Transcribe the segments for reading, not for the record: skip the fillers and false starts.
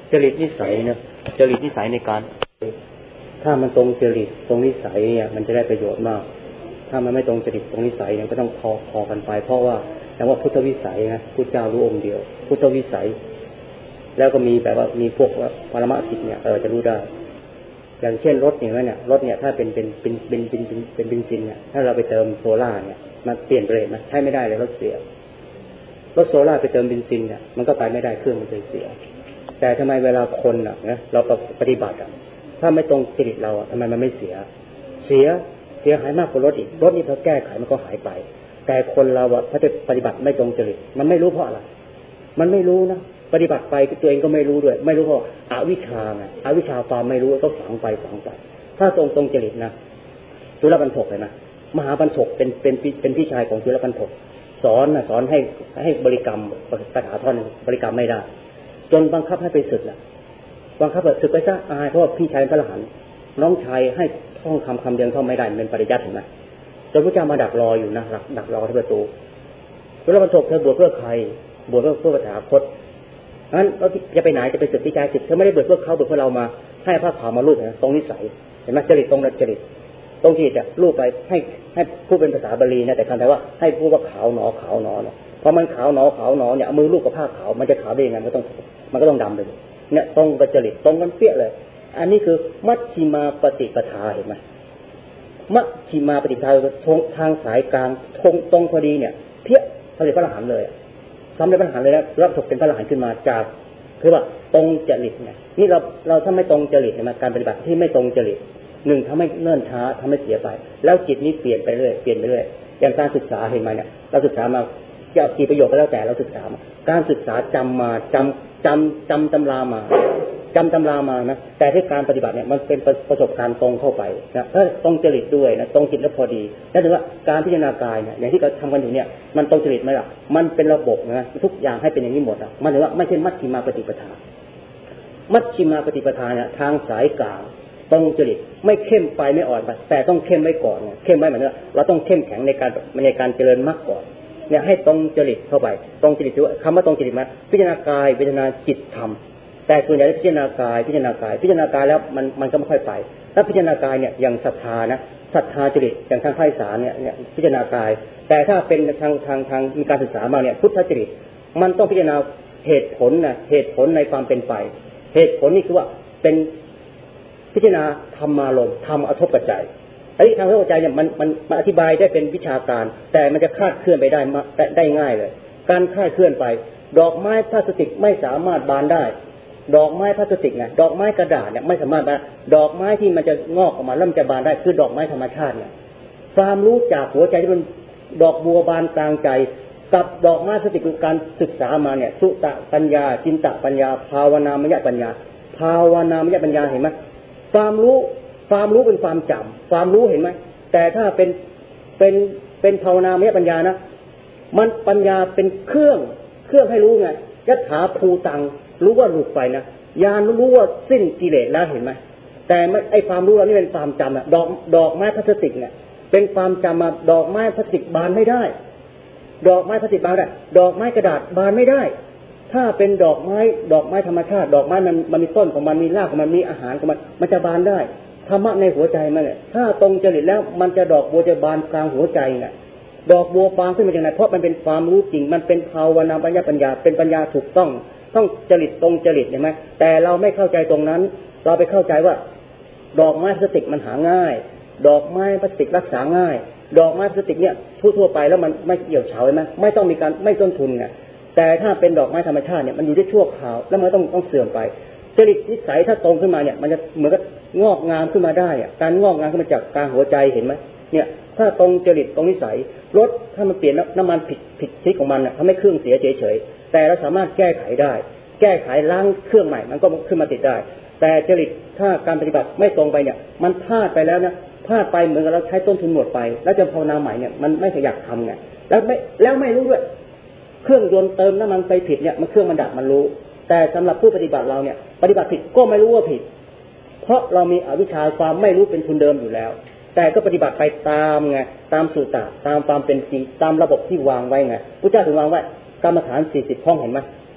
จริตนิสัยนะจริตนิสัยในการถ้ามันตรงจริตตรงนิสัยเนี่ยมันจะได้ประโยชน์มากถ้ามันไม่ตรงจริตตรงนิสัยเนี่ยก็ต้องพอกันไปเพราะว่าแต่ว่าพุทธวิสัยนะพุทธเจ้ารู้องค์เดียวพุทธวิสัยแล้วก็มีแบบว่ามีพวกปรมาภิเนี่ยจะรู้ได้อย่างเช่นรถอย่างนั้นเนี่ยรถเนี่ยถ้าเป็นเบนซินเนี่ยถ้าเราไปเติมโซล่าเนี่ยมันเปลี่ยนไปเลยนะใช้ไม่ได้เลยรถเสียรถโซล่าไปเติมเบนซินเนี่ยมันก็ไปไม่ได้เครื่องมันจะเสียแต่ทำไมเวลาคนนะเราปฏิบัติถ้าไม่ตรงจริตเราทำไมมันไม่เสียหายมากกว่ารถอีกรถนี่พอแก้ไขมันก็หายไปแต่คนเราถ้าจะปฏิบัติไม่ตรงจริตมันไม่รู้เพราะอะไรมันไม่รู้นะปฏิบัติไปตัวเองก็ไม่รู้ด้วยไม่รู้เพราะอวิชชาไงอวิชชาความไม่รู้ก็ฝังไปถ้าตรงจริตนะจุลปันถกเลยนะมหาปันถกเป็นพี่ชายของจุลปันถกสอนให้บริกรรมคาถาท่อนบริกรรมไม่ได้จนบังคับให้ไปศึกบังคับศึกไปซะอายเพราะว่าพี่ชายพระอรหันต์น้องชายให้ท่องคำเดียวท่องไม่ได้เป็นปริยัติเห็นไหมจนพระเจ้ามาดักรออยู่นะดักรอที่ประตูจุลปันถกเธอบวชเพื่อใครบวชเพื่อพระถาคตงั้นเราจะไปไหนจะไปศึกพี่ชายศึกเธอไม่ได้บวชเพื่อเขาบวชเพื่อเรามาให้พระขาวมาลูบนะตรงนิสัยเห็นไหมจริตตรงนั้นจริตตรงที่จะลูบไปให้พูดเป็นภาษาบาลีนะแต่คำไทยว่าให้พูดว่าขาวหนอเพราะมันขาวหนอเนี่ยมือลูกกับผ้าขาวมันจะขาวได้ยังไงมันก็ต้องดำไปเนี่ยตรงกับจริตตรงกันเปี้ยเลยอันนี้คือมัชฌิมาปฏิปทาเห็นไหมมัชฌิมาปฏิปทาทางสายกลางตรงพอดีเนี่ยเพี้ยพระพระอรหันต์เลยทำได้พระอรหันต์เลยนะรับถูกเป็นพระอรหันต์ขึ้นมาจากคือว่าตรงจริตเนี่ยนี่เราถ้าไม่ตรงจริตเนี่ยการปฏิบัติที่ไม่ตรงจริตหนึ่งทำให้เนิ่นช้าทำให้เสียไปแล้วจิตนี้เปลี่ยนไปเรื่อยอย่างการศึกษาเห็นไหมเนี่ยเราศึกษามาจะกี่ประโยชน์ก็แล้วแต่เราศึกษามาการศึกษาจำตำรามานะแต่ที่การปฏิบัติเนี่ยมันเป็นประสบการณ์ตรงเข้าไปนะถ้าตรงจริตด้วยนะตรงจิตแล้วพอดีนั่นถือว่าการพิจารณากายเนี่ยอย่างที่เราทำกันอยู่เนี่ยมันตรงจริตไหมล่ะมันเป็นระบบนะทุกอย่างให้เป็นอย่างนี้หมดอ่ะมันถือว่าไม่ใช่มัชฌิมาปฏิปทามัชฌิมาปฏิปทาเนี่ยทางสายกลางตรงจริตไม่เข้มไปไม่อ่อนไปแต่ต้องเข้มไว้ก่อนเนี่ยเข้มไว้เหมือนว่าเราต้องเข้มแข็งในการเจริญมรรคก่อนเนี่ยให้ตรงจริตเข้าไปตรงจริตถือว่าคำว่าตรงจริตมาพิจารณากายพิจารณาจิตธรรมแต่ส่วนใหญ่พิจารณากายแล้วมันก็ไม่ค่อยไปถ้าพิจารณากายเนี่ยอย่างศรัทธานะศรัทธาจริตอย่างทางภาคอีสานเนี่ยพิจารณากายแต่ถ้าเป็นทางมีการศึกษามาเนี่ยพุทธจริตมันต้องพิจารณาเหตุผลในความเป็นไปเหตุผลนี่คือว่าเป็นพิจารณาธรรมารมณ์ธรรมอทปปัจจัยไอ้ทางอทปปัจจัยเนี่ยมันอธิบายได้เป็นวิชาการแต่มันจะคลาดเคลื่อนไปได้ง่ายเลยการคลาดเคลื่อนไปดอกไม้พลาสติกไม่สามารถบานได้ดอกไม้พลาสติกไงดอกไม้กระดาษเนี่ยไม่สามารถบานดอกไม้ที่มันจะงอกออกมาแล้วมันจะบานได้คือดอกไม้ธรรมชาติเนี่ยความรู้จากหัวใจที่มันดอกบัวบานกลางใจกับดอกไม้พลาสติกการศึกษามาเนี่ยสุตะปัญญาจินตะปัญญาภาวนามยปัญญาเห็นไหมความรู้เป็นความจำความรู้เห็นไหมแต่ถ้าเป็นภาวนามยปัญญานะมันปัญญาเป็นเครื่องให้รู้ไงยถาภูตังรู้ว่าหลุดไปนะญาณรู้ว่าสิ้นกิเลสแล้วเห็นไหมแต่ไอ้ความรู้เรานี่เป็นความจำอะดอกไม้พลาสติกเนี่ยเป็นความจำมาดอกไม้พลาสติกบานไม่ได้ดอกไม้พลาสติกบานได้ดอกไม้กระดาษบานไม่ได้ถ้าเป็นดอกไม้ธรรมชาติดอกไม้มันมีต้นของมันมีรากของมันมีอาหารของมันจะบานได้ธรรมะในหัวใจมันเนี่ยถ้าตรงจริตแล้วมันจะดอกบัวจะบานกลางหัวใจไงดอกบัวบานขึ้นมาจากไหนเพราะมันเป็นความรู้จริงมันเป็นภาวนามปัญญาเป็นปัญญาถูกต้องจริตตรงจริตเห็นไหมแต่เราไม่เข้าใจตรงนั้นเราไปเข้าใจว่าดอกไม้พลาสติกมันหาง่ายดอกไม้พลาสติกรักษาง่ายดอกไม้พลาสติกเนี่ยทั่วไปแล้วมันไม่เกี่ยวเฉาใช่ไหมไม่ต้องมีการไม่ต้นทุนไงแต่ถ้าเป็นดอกไม้ธรรมชาติเนี่ยมันอยู่ได้ชั่วคราวแล้วมันต้องเสื่อมไปจริตนิสัยถ้าตรงขึ้นมาเนี่ยมันจะเหมือนกับงอกงามขึ้นมาได้อะการงอกงามขึ้นมาจากกลางหัวใจเห็นไหมเนี่ยถ้าตรงจริตตรงนิสัยรถถ้ามันเปลี่ยนน้ำมันผิดทิศของมันน่ะทำให้เครื่องเสียเฉยๆแต่เราสามารถแก้ไขได้แก้ไขล้างเครื่องใหม่มันก็ขึ้นมาติดได้แต่จริตถ้าการปฏิบัติไม่ตรงไปเนี่ยมันพลาดไปแล้วนะพลาดไปเหมือนกับเราใช้ต้นทุนหมดไปแล้วจะภาวนาใหม่เนี่ยมันไม่อยากทำไงแล้วไม่รู้ด้วยเครื่องยนต์เติมน้ำมันไปผิดเนี่ยมันเครื่องมันดับมันรู้แต่สำหรับผู้ปฏิบัติเราเนี่ยปฏิบัติผิดก็ไม่รู้ว่าผิดเพราะเรามีอวิชชาความไม่รู้เป็นทุนเดิมอยู่แล้วแต่ก็ปฏิบัติไปตามไงตามสูตรตามความเป็นจริงตามระบบที่วางไว้ไงพระเจ้าถึงวางไว้กรรมฐาน40ห้องเห็นไหม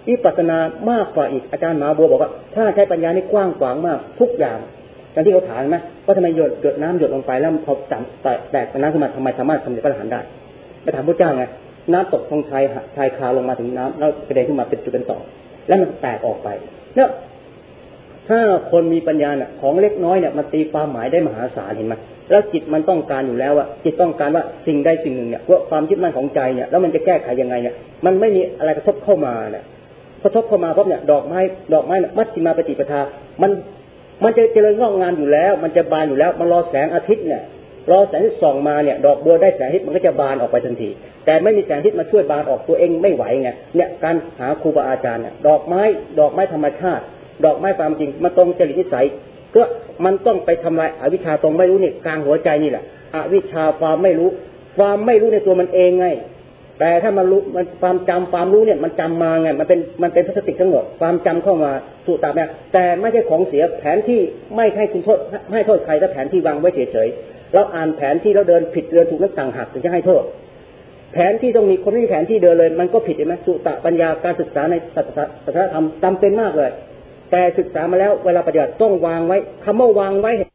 วิปัสสนามากกว่าอีกอาจารย์มหาบัวบอกว่าถ้าใช้ปัญญานี่กว้างขวางมากทุกอย่างอย่างที่เขาถามไหมว่าทำไมหยดน้ำหยดลงไปแล้วพอแตกเป็นน้ำขึ้นมาทำไมสามารถสำเร็จพระอรหันต์ได้ไปถามพระเจ้าไงน้ำตกตรงชายคาลงมาถึงน้ำแล้วกระเด็นขึ้นมาเป็นจุดเป็นต่อแล้วมันแตกออกไปเนี่ยถ้าคนมีปัญญาเนี่ยของเล็กน้อยเนี่ยมันตีความหมายได้มหาศาลเห็นไหมแล้วจิตมันต้องการอยู่แล้วอะจิตต้องการว่าสิ่งใดสิ่งหนึ่งเนี่ยว่าความยึดมั่นของใจเนี่ยแล้วมันจะแก้ไขยังไงเนี่ยมันไม่มีอะไรกระทบเข้ามาเนี่ยกระทบเข้ามาเพราะเนี่ยดอกไม้มัชฌิมาปฏิปทามันจะเจริญงอกงามอยู่แล้วมันจะบานอยู่แล้วมันรอแสงอาทิตย์เนี่ยรอแสงส่องมาเนี่ยดอกบัวได้แสงอาทิตย์มันก็จะบานออกไปทันทีแต่ไม่มีแสงอาทิตย์มาช่วยบานออกตัวเองไม่ไหวไงเนี่ยการหาครูบาอาจารย์เนี่ยดอกไม้ธรรมชาติดอกไม้ความจริงมาตรงจริตนิสัยก็มันต้องไปทำลายอวิชชาตรงไม่รู้นี่กลางหัวใจนี่แหละอวิชชาความไม่รู้ในตัวมันเองไงแต่ถ้ามันรู้มันความรู้เนี่ยมันจำมาไงมันเป็นพลาสติกทั้งหมดความจำเข้ามาสู่ตาเนี่ยแต่ไม่ใช่ของเสียแผนที่ไม่ให้คุณโทษให้โทษใครถ้าแผนที่วางไว้เฉยๆเราอ่านแผนที่แล้วเดินผิดเดินถูกแล้วต่างหักถึงจะให้โทษแผนที่ต้องมีคนไม่มีแผนที่เดินเลยมันก็ผิดใช่ไหมสุตะปัญญาการศึกษาในศาสนธรรมจำเป็นมากเลยแต่ศึกษามาแล้วเวลาปฏิบัติต้องวางไว้คำว่าวางไว้